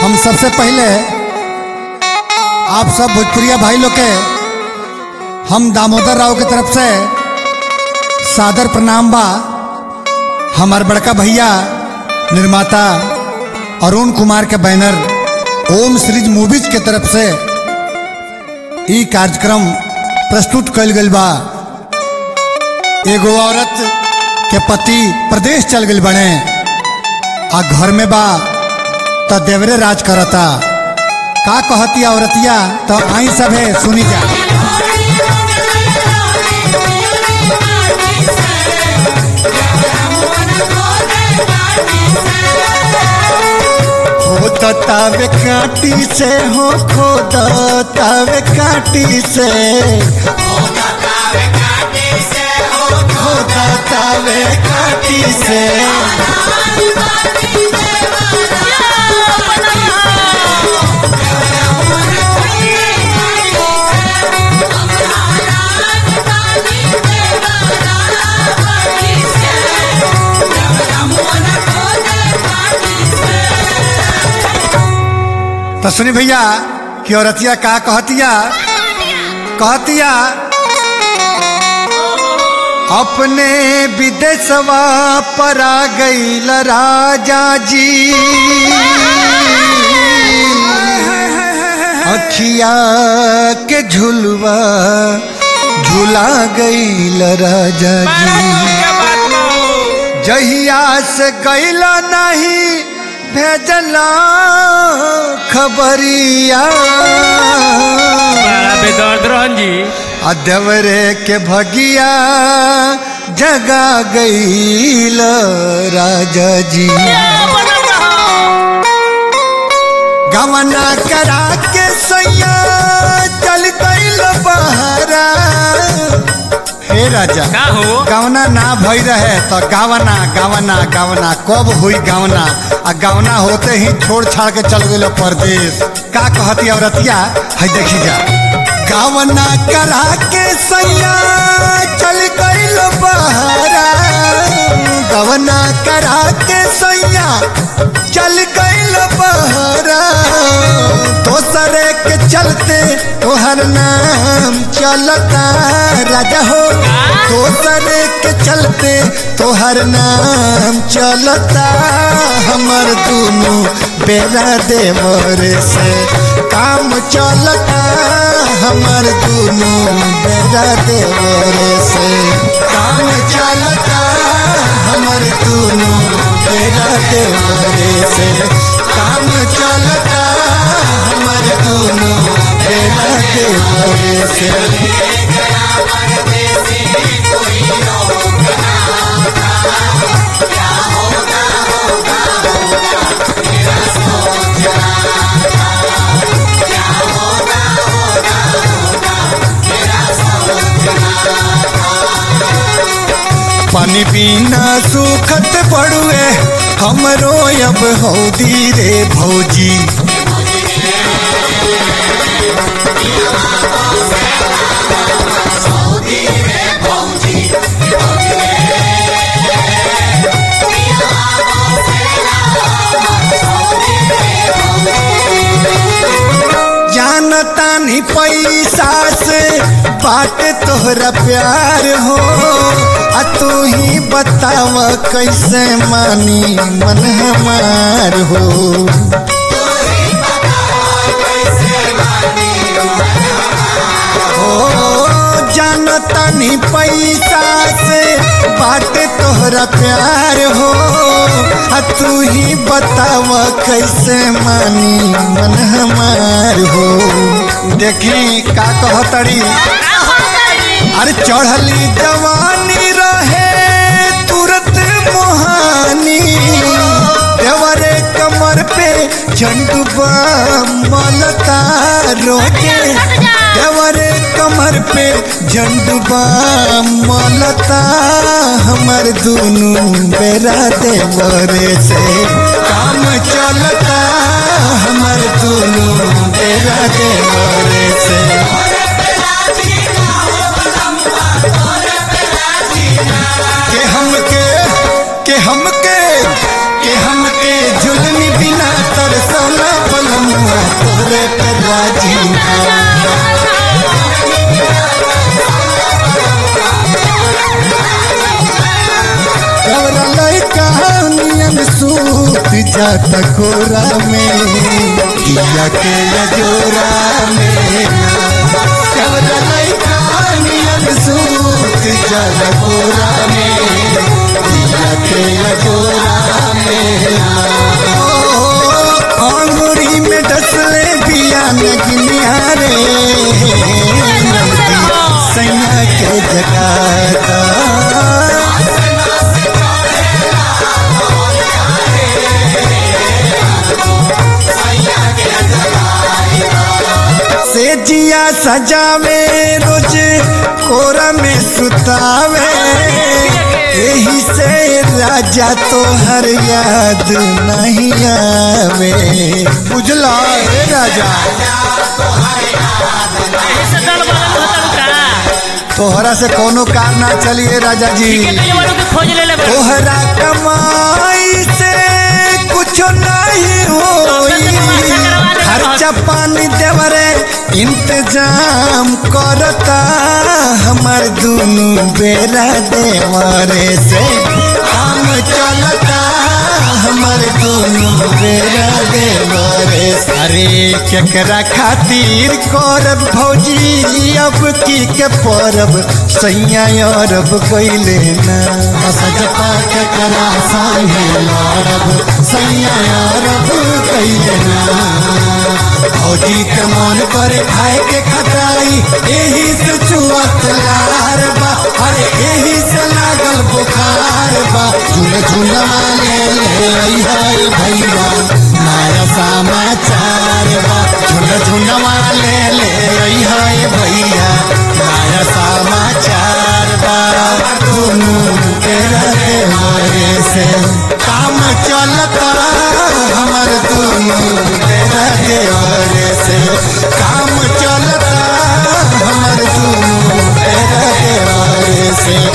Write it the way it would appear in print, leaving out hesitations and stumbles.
हम सबसे पहले आप सब भोजपुरिया भाई लोग के हम दामोदर राव की तरफ से सादर प्रणाम बा। हमार बड़का भैया निर्माता अरुण कुमार के बैनर ओम सीरीज मूवीज के तरफ से ई कार्यक्रम प्रस्तुत कल गई बा। एगो औरत के पति प्रदेश चल गई बने आ घर में बा तो देवरे राज करता। का कहती औरतिया तो आई सब है सुनी जा। तावे काटी से हो तावे काटी से तावे काटी से तो सुनी भैया कि औरतिया का कहतिया अपने विदेशवा पर आ गईल राजा जी अखिया के झुलवा झुला गईल राजा जी जहिया से गईला नहीं भेजला खबरिया देवरे के भगिया जगा गईल राजा जी गवना करा के सैया चल गईल बहरा। हे राजा गवना ना भई रहे तो गावना गावना गावना कब हुई गावना आ गावना होते ही छोड़ छाड़ के चल गए परदेश। का कहती औरतिया है देखी जा। गावना करा के सैया चल गईल बहरा गवना करा के सैया चल गईल बहरा दोसरे के चलते तोहर नाम चलता राजा हो दोसरे के चलते तोहर नाम चलता हमर दोनों बेरा देवरे से काम चलता हमर दोनों बेरा देवरे से काम चलता हमर दोनों बेरा देवरे से काम चलता हमर दोनों बेरा देवरे से। पानी पीना सुखत पड़ुए हमरो अब हौदी रे भौजी जानता नहीं पैसा से बात तोहरा प्यार हो आ तू ही बताव कैसे मानी मन हमार हो। जानता नहीं पैसा से बात तोहरा प्यार हो आ तू ही बताव कैसे मानी मन हमार हो। देखी का कहतड़ी अरे चढ़ली जवानी रहे तुरंत मोहानी देवरे कमर पे झंडुबा मलता रोके देवरे कमर पे झंडुबा मलता हमर दोनों बेरा देवरे से काम चलता हमर दोनों बेरा देवरे से। हमके जुल्मी बिना तरसौला पलमुआ तोरे पे राजी कवरा लइका नियन सूत जाता कोरा में दिया के जोरा में कवरा लइका नियन सूत जाता कोरा में दिया के जोरा में अंगूरी में डसले बिया नगिनिया रे सैया के जगाता से जिया सजावे रोज कोरा में सुतावे यही से राजा तो हर याद नहीं आवे बुझला रे राजा तोहरा से कोनो कार ना चलिए राजा जी तोहरा कमाई से कुछ नहीं होई खर्चा पानी देवरे इंतजाम करता हमार दोनों बेरा देवरे से काम चलता हमार दोनों बेरा देवरे अरे केकरा खातिर करब भौजी अब की के परब सैया अरब गइले ना सजपा केकरा संगे लड़ब सैया अरब गइले ना भौजी के मन करे खाए के खटाई यही से चुअत लार बा अरे यही से लागल बुखार बा झूल झूलवा ले हाय भैया नया समाचार बा झूल झूलवा ले हाय भैया नया समाचार बा दोनों तेरा देवरे से काम चलता हमार दोनों तेरा देवरे से काम चलता हमार दोनों तेरा देवरे से